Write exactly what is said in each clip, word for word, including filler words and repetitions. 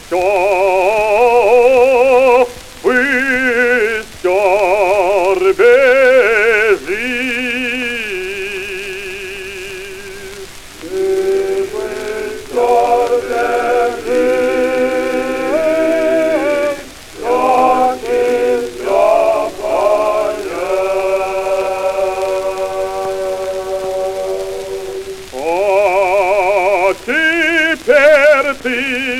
все быстер бежит. Ты быстер бежит, как из копания. А теперь ты,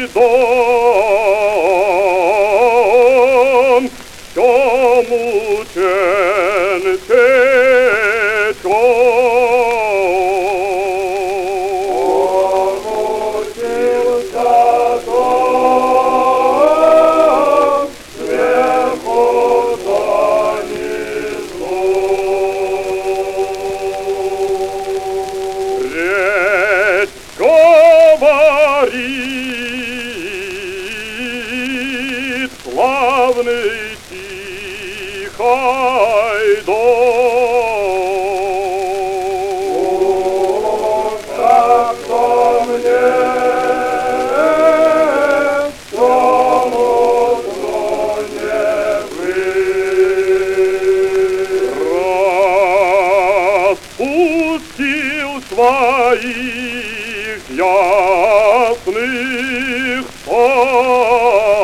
Дон, все мучен течешь. Помутился Дон сверху донизу. Речь говорит славный тихой Дон. Как кто мне, тому не быть. Распустил своих ясных